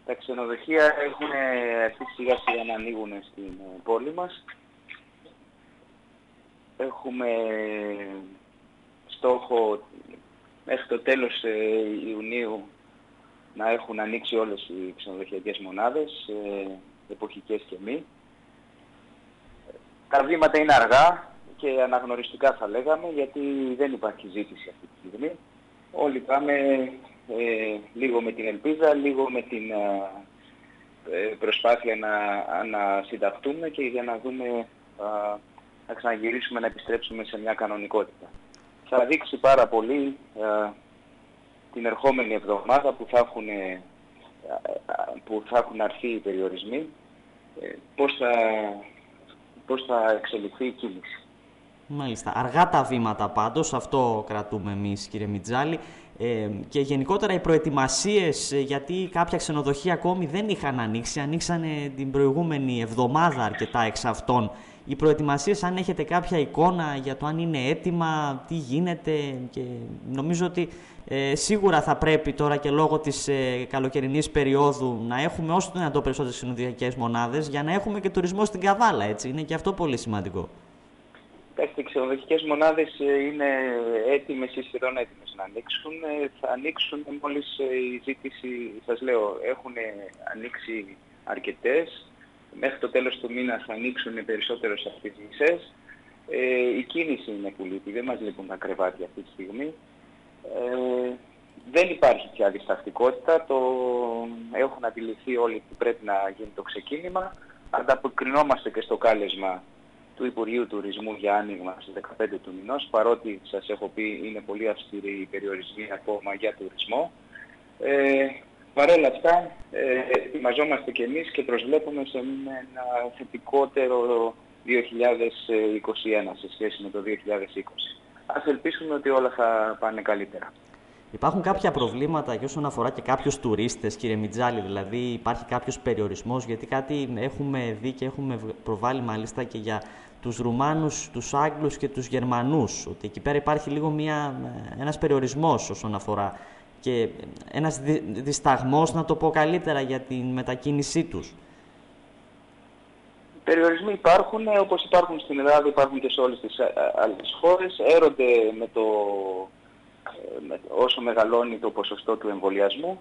Τα ξενοδοχεία έχουν αρχίσει σιγά σιγά να ανοίγουν στην πόλη μας. Έχουμε στόχο μέχρι το τέλος Ιουνίου να έχουν ανοίξει όλες οι ξενοδοχειακές μονάδες, εποχικές και μη. Τα βήματα είναι αργά και αναγνωριστικά θα λέγαμε, γιατί δεν υπάρχει ζήτηση αυτή τη στιγμή. Όλοι πάμε λίγο με την ελπίδα, λίγο με την προσπάθεια να συνταχτούμε και για να δούμε να ξαναγυρίσουμε, να επιστρέψουμε σε μια κανονικότητα. Θα δείξει πάρα πολύ την ερχόμενη εβδομάδα που θα έχουν αρθεί οι περιορισμοί, πώς θα εξελιχθεί η κίνηση. Μάλιστα. Αργά τα βήματα πάντως, αυτό κρατούμε εμείς, κύριε Μιτζάλη. Και γενικότερα οι προετοιμασίες, γιατί κάποια ξενοδοχεία ακόμη δεν είχαν ανοίξει, ανοίξανε την προηγούμενη εβδομάδα αρκετά εξ αυτών. Οι προετοιμασίες, αν έχετε κάποια εικόνα για το αν είναι έτοιμα, τι γίνεται, και νομίζω ότι σίγουρα θα πρέπει τώρα και λόγω της καλοκαιρινής περίοδου να έχουμε όσο το δυνατό περισσότερες ξενοδοχειακές μονάδες για να έχουμε και τουρισμό στην Καβάλα, έτσι. Είναι και αυτό πολύ σημαντικό. Οι ξενοδοχειακές μονάδες είναι έτοιμες ή σχεδόν έτοιμες να ανοίξουν. Θα ανοίξουν μόλις η ζήτηση, σας λέω, έχουν ανοίξει αρκετές. Μέχρι το τέλος του μήνα θα ανοίξουν περισσότερες από τις μισές. Η κίνηση είναι που λείπει, δεν μας λείπουν τα κρεβάτια αυτή τη στιγμή. Δεν υπάρχει πια διστακτικότητα, έχουν αντιληφθεί όλοι ότι πρέπει να γίνει το ξεκίνημα. Ανταποκρινόμαστε και στο κάλεσμα του Υπουργείου Τουρισμού για άνοιγμα στις 15 του μηνός, παρότι σας έχω πει είναι πολύ αυστηροί οι περιορισμοί ακόμα για τουρισμό. Παρ' όλα αυτά, ετοιμαζόμαστε και εμείς και προσβλέπουμε σε ένα θετικότερο 2021 σε σχέση με το 2020. Ας ελπίσουμε ότι όλα θα πάνε καλύτερα. Υπάρχουν κάποια προβλήματα και όσον αφορά και κάποιους τουρίστες, κύριε Μιτζάλη, δηλαδή υπάρχει κάποιος περιορισμός, γιατί κάτι έχουμε δει και έχουμε προβάλει μάλιστα και για τους Ρουμάνους, τους Άγγλους και τους Γερμανούς, ότι εκεί πέρα υπάρχει λίγο ένας περιορισμός όσον αφορά και ένας δισταγμός, να το πω καλύτερα, για την μετακίνησή τους. Περιορισμοί υπάρχουν, όπως υπάρχουν στην Ελλάδα, υπάρχουν και σε όλες τις άλλες χώρες. Έρονται όσο μεγαλώνει το ποσοστό του εμβολιασμού.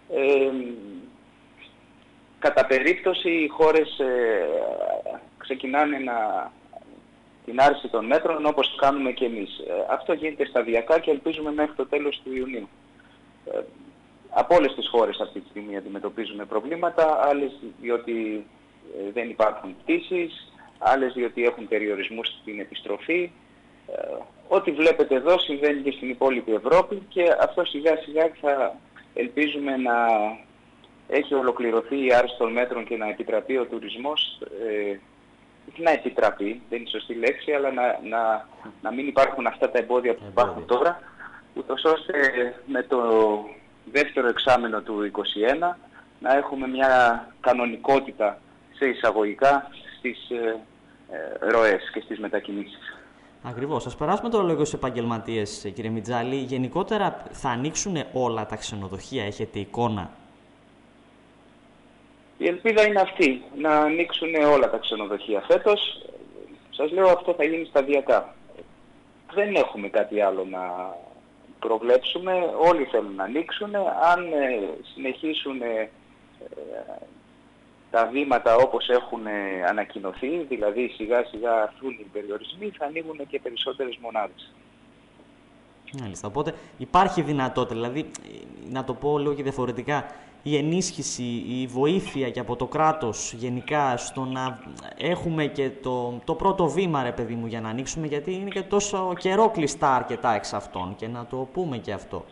Κατά περίπτωση οι χώρες ξεκινάνε την άρση των μέτρων όπως κάνουμε και εμείς. Αυτό γίνεται σταδιακά και ελπίζουμε μέχρι το τέλος του Ιουνίου. Από όλες τις χώρες αυτή τη στιγμή αντιμετωπίζουμε προβλήματα, άλλες διότι δεν υπάρχουν πτήσεις, άλλες διότι έχουν περιορισμούς στην επιστροφή. Ό,τι βλέπετε εδώ συμβαίνει και στην υπόλοιπη Ευρώπη και αυτό σιγά σιγά θα ελπίζουμε να έχει ολοκληρωθεί η άρση των μέτρων και να επιτραπεί ο τουρισμός, να επιτραπεί, δεν είναι σωστή λέξη, αλλά να μην υπάρχουν αυτά τα εμπόδια που υπάρχουν τώρα, ούτως ώστε με το δεύτερο εξάμηνο του 2021 να έχουμε μια κανονικότητα σε εισαγωγικά στις ροές και στις μετακινήσεις. Ακριβώς. Ας περάσουμε τώρα λίγο στους επαγγελματίες, κύριε Μιτζάλη. Γενικότερα θα ανοίξουν όλα τα ξενοδοχεία, έχετε εικόνα? Η ελπίδα είναι αυτή, να ανοίξουν όλα τα ξενοδοχεία φέτος. Σας λέω, αυτό θα γίνει σταδιακά. Δεν έχουμε κάτι άλλο να προβλέψουμε. Όλοι θέλουν να ανοίξουν. Αν συνεχίσουν τα βήματα όπως έχουν ανακοινωθεί, δηλαδή σιγά σιγά αρθούν οι περιορισμοί, θα ανοίγουν και περισσότερες μονάδες. Μάλιστα. Οπότε υπάρχει δυνατότητα, δηλαδή, να το πω λίγο και διαφορετικά, η ενίσχυση, η βοήθεια και από το κράτος γενικά στο να έχουμε και το πρώτο βήμα, ρε παιδί μου, για να ανοίξουμε, γιατί είναι και τόσο καιρό κλειστά αρκετά εξ αυτών, και να το πούμε και αυτό.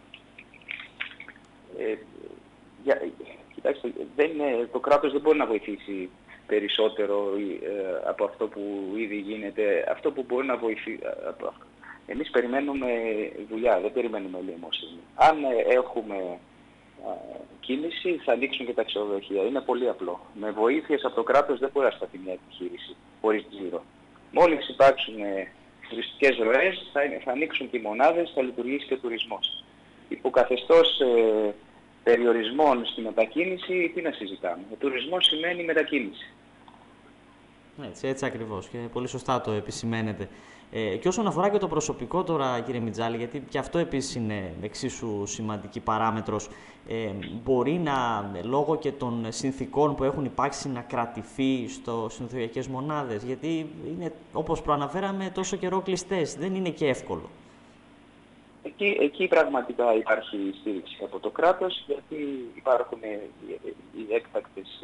Κοιτάξτε, το κράτος δεν μπορεί να βοηθήσει περισσότερο από αυτό που ήδη γίνεται. Αυτό που μπορεί να βοηθήσει... Εμείς περιμένουμε δουλειά, δεν περιμένουμε ελεημοσύνη. Αν έχουμε κίνηση, θα ανοίξουν και τα ξενοδοχεία. Είναι πολύ απλό. Με βοήθειες από το κράτος δεν μπορεί να σταθεί μια επιχείρηση χωρίς τζίρο. Μόλις υπάρξουν τουριστικές ροές, θα ανοίξουν και οι μονάδες, θα λειτουργήσει και ο τουρισμός. Υπό καθεστώς περιορισμών στη μετακίνηση, τι να συζητάμε. Ο τουρισμός σημαίνει μετακίνηση. Έτσι ακριβώς και πολύ σωστά το επισημαίνετε. Και όσον αφορά και το προσωπικό τώρα, κύριε Μιτζάλη, γιατί και αυτό επίσης είναι εξίσου σημαντική παράμετρος, μπορεί να, λόγω και των συνθήκων που έχουν υπάρξει, να κρατηθεί στις νοσοκομιακές μονάδες, γιατί είναι, όπως προαναφέραμε, τόσο καιρό κλειστές, δεν είναι και εύκολο. Εκεί πραγματικά υπάρχει στήριξη από το κράτος, γιατί υπάρχουν οι έκτακτες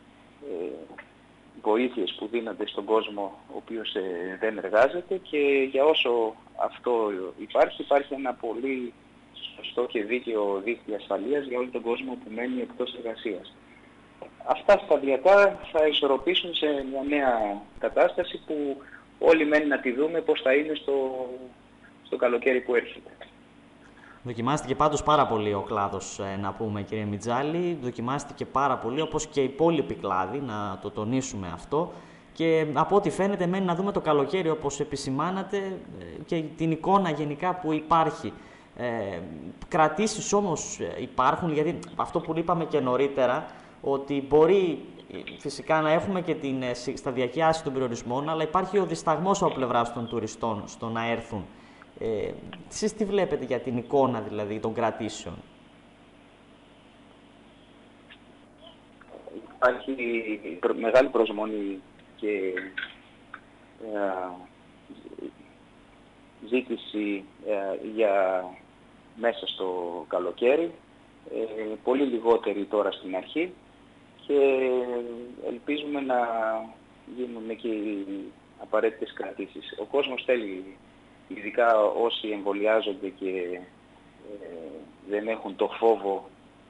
βοήθειες που δίνονται στον κόσμο ο οποίος δεν εργάζεται, και για όσο αυτό υπάρχει ένα πολύ σωστό και δίκαιο δίκτυο ασφαλείας για όλο τον κόσμο που μένει εκτός εργασίας. Αυτά σταδιακά θα ισορροπήσουν σε μια νέα κατάσταση που όλοι μένει να τη δούμε πώς θα είναι στο καλοκαίρι που έρχεται. Δοκιμάστηκε πάντως πάρα πολύ ο κλάδος, να πούμε, κύριε Μιτζάλη. Δοκιμάστηκε πάρα πολύ, όπως και οι υπόλοιποι κλάδοι, να το τονίσουμε αυτό. Και από ό,τι φαίνεται μένει να δούμε το καλοκαίρι, όπως επισημάνατε, και την εικόνα γενικά που υπάρχει. Κρατήσεις όμως υπάρχουν, γιατί αυτό που είπαμε και νωρίτερα, ότι μπορεί φυσικά να έχουμε και την σταδιακή άσκηση των περιορισμών, αλλά υπάρχει ο δισταγμός από πλευράς των τουριστών στο να έρθουν. Εσείς τι βλέπετε για την εικόνα δηλαδή των κρατήσεων? Υπάρχει μεγάλη προσμονή και ζήτηση για μέσα στο καλοκαίρι, πολύ λιγότερη τώρα στην αρχή, και ελπίζουμε να γίνουν και οι απαραίτητες κρατήσεις. Ο κόσμος θέλει, ειδικά όσοι εμβολιάζονται και δεν έχουν το φόβο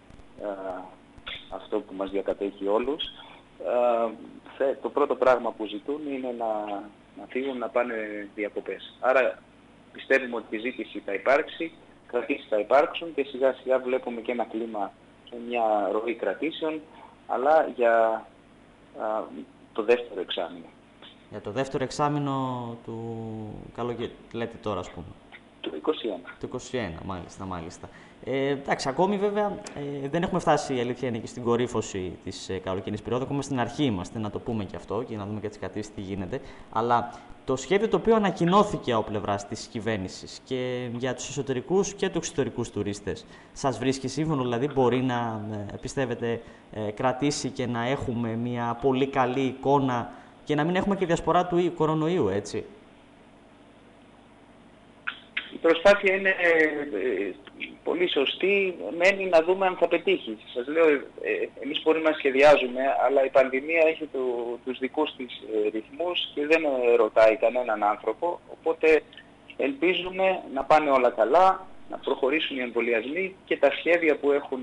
αυτό που μας διακατέχει όλους, το πρώτο πράγμα που ζητούν είναι να φύγουν, να πάνε διακοπές. Άρα πιστεύουμε ότι η ζήτηση θα υπάρξει, κρατήσεις θα υπάρξουν, και σιγά σιγά βλέπουμε και ένα κλίμα και μια ροή κρατήσεων, αλλά για το δεύτερο εξάμηνο. Για το δεύτερο εξάμηνο του καλοκαίρι, λέτε τώρα, ας πούμε. Το 21. Το 21, μάλιστα. Εντάξει, ακόμη βέβαια δεν έχουμε φτάσει, η αλήθεια είναι, και στην κορύφωση της καλοκαιρινής περίοδου. Ακόμα στην αρχή είμαστε, να το πούμε και αυτό, και να δούμε και τις κρατήσεις τι γίνεται. Αλλά το σχέδιο το οποίο ανακοινώθηκε από πλευράς της κυβέρνησης και για τους εσωτερικούς και τους εξωτερικούς τουρίστες, σας βρίσκει σύμφωνο? Δηλαδή μπορεί να, πιστεύετε, κρατήσει και να έχουμε μια πολύ καλή εικόνα και να μην έχουμε και διασπορά του κορονοϊού, έτσι? Η προσπάθεια είναι πολύ σωστή, μένει να δούμε αν θα πετύχει. Σας λέω, εμείς μπορούμε να σχεδιάζουμε, αλλά η πανδημία έχει τους δικούς της ρυθμούς και δεν ρωτάει κανέναν άνθρωπο, οπότε ελπίζουμε να πάνε όλα καλά, να προχωρήσουν οι εμβολιασμοί και τα σχέδια που έχουν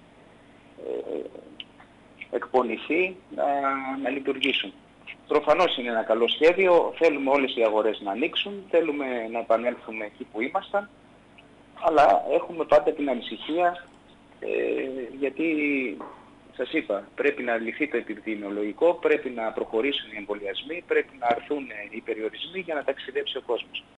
εκπονηθεί να λειτουργήσουν. Προφανώς είναι ένα καλό σχέδιο, θέλουμε όλες οι αγορές να ανοίξουν, θέλουμε να επανέλθουμε εκεί που ήμασταν, αλλά έχουμε πάντα την ανησυχία, γιατί σας είπα, πρέπει να λυθεί το επιδημιολογικό, πρέπει να προχωρήσουν οι εμβολιασμοί, πρέπει να αρθούν οι περιορισμοί για να ταξιδέψει ο κόσμος.